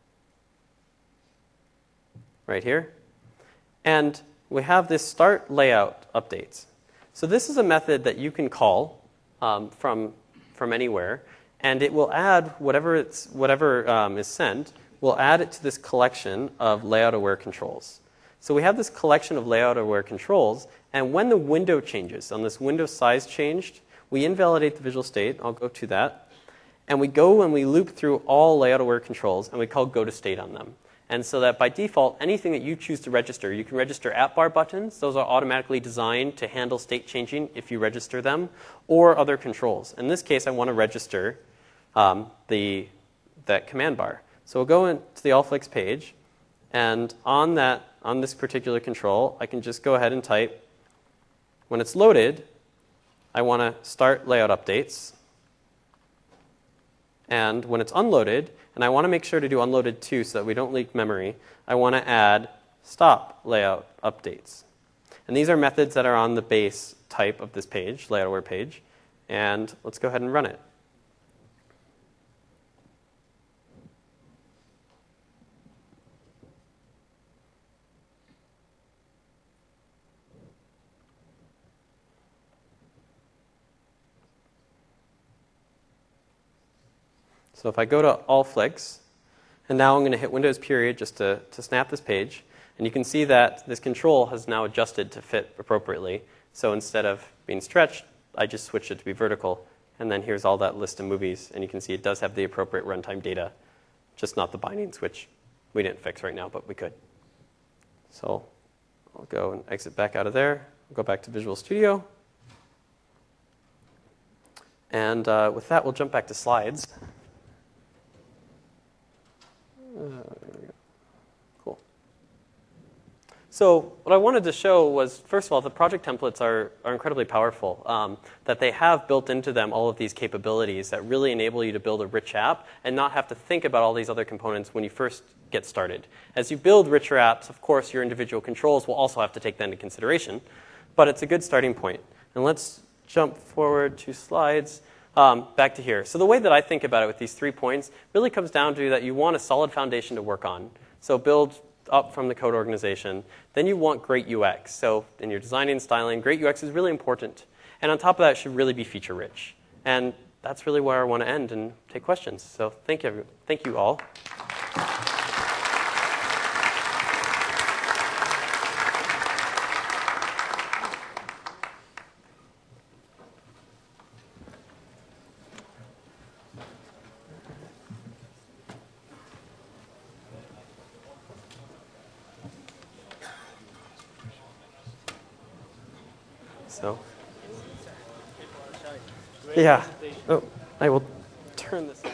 Right here. And we have this start layout updates. So this is a method that you can call um, from, from anywhere, and it will add whatever, it's, whatever um, is sent, we'll add it to this collection of layout aware controls. So we have this collection of layout aware controls, and when the window changes, on this window size changed, we invalidate the visual state. I'll go to that. And we go and we loop through all layout aware controls, and we call go to state on them. And so that by default, anything that you choose to register, you can register app bar buttons. Those are automatically designed to handle state changing if you register them, or other controls. In this case, I want to register um, the, that command bar. So we'll go into the Allflix page, and on, that, on this particular control, I can just go ahead and type, when it's loaded, I want to start layout updates. And when it's unloaded, and I want to make sure to do unloaded too so that we don't leak memory, I want to add stop layout updates. And these are methods that are on the base type of this page, layout aware page. And let's go ahead and run it. So if I go to Allflix, and now I'm going to hit Windows period just to, to snap this page, and you can see that this control has now adjusted to fit appropriately. So instead of being stretched, I just switched it to be vertical, and then here's all that list of movies, and you can see it does have the appropriate runtime data, just not the bindings, which we didn't fix right now, but we could. So I'll go and exit back out of there, I'll go back to Visual Studio, and uh, with that, we'll jump back to slides. Uh, there we go. Cool. So what I wanted to show was, first of all, the project templates are, are incredibly powerful, um, that they have built into them all of these capabilities that really enable you to build a rich app and not have to think about all these other components when you first get started. As you build richer apps, of course, your individual controls will also have to take that into consideration, but it's a good starting point. And let's jump forward two slides. Um, back to here. So the way that I think about it with these three points really comes down to that you want a solid foundation to work on. So build up from the code organization. Then you want great U X. So in your designing and styling, great U X is really important. And on top of that, it should really be feature rich. And that's really where I want to end and take questions. So thank you, thank you all. So, yeah. Oh, I will turn this.